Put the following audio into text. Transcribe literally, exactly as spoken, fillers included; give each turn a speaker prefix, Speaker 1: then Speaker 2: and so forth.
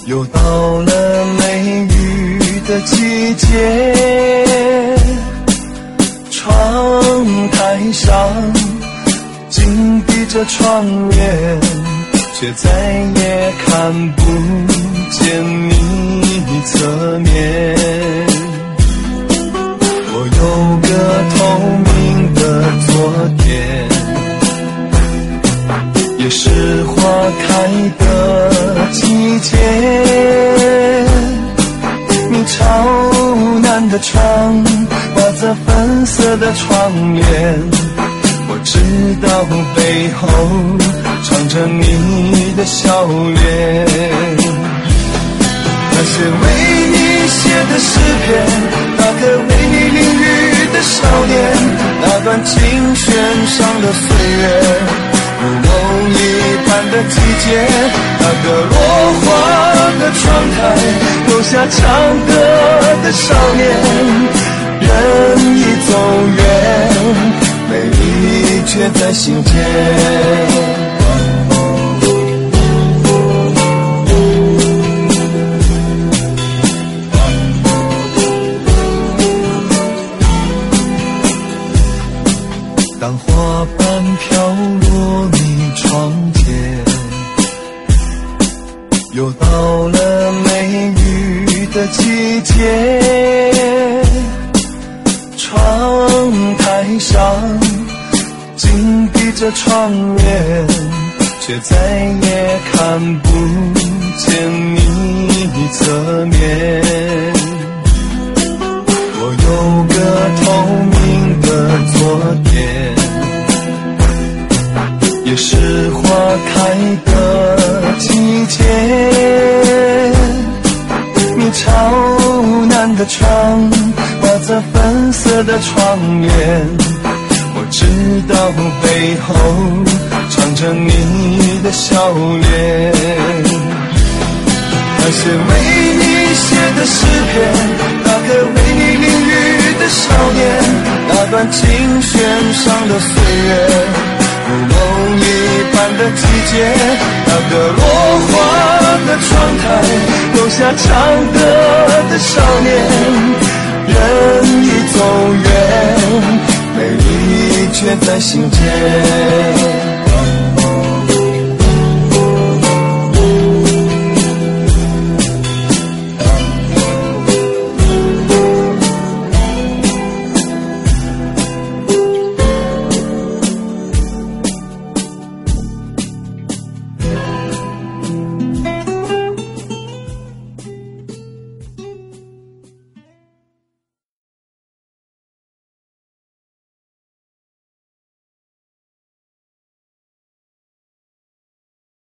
Speaker 1: 又到了梅雨的季节，窗台上紧闭着窗帘，却再也看不见你侧面。我有个透明的昨天，也是花开的季节。你朝南的窗挂着粉色的窗帘，我知道背后藏着你的笑脸。那些为你写的诗篇，那个为你淋雨的少年，那段琴弦上的岁月，如梦一般的季节，那个落花的窗台，留下唱歌的少年，人已走远，美丽却在心间。当花瓣飘落你窗前，又到了梅雨的季节，窗台上紧闭着窗帘，却再也看不见你侧面。我有个透明的昨天，也是花开的季节。你朝南的窗挂着粉色的窗帘，我知道背后藏着你的笑脸。那些为你写的诗篇，那个为你淋雨的少年，那段琴弦上的岁月，如梦一般的季节，那个落花的窗台，留下唱歌的少年，人已走远，美丽却在心间。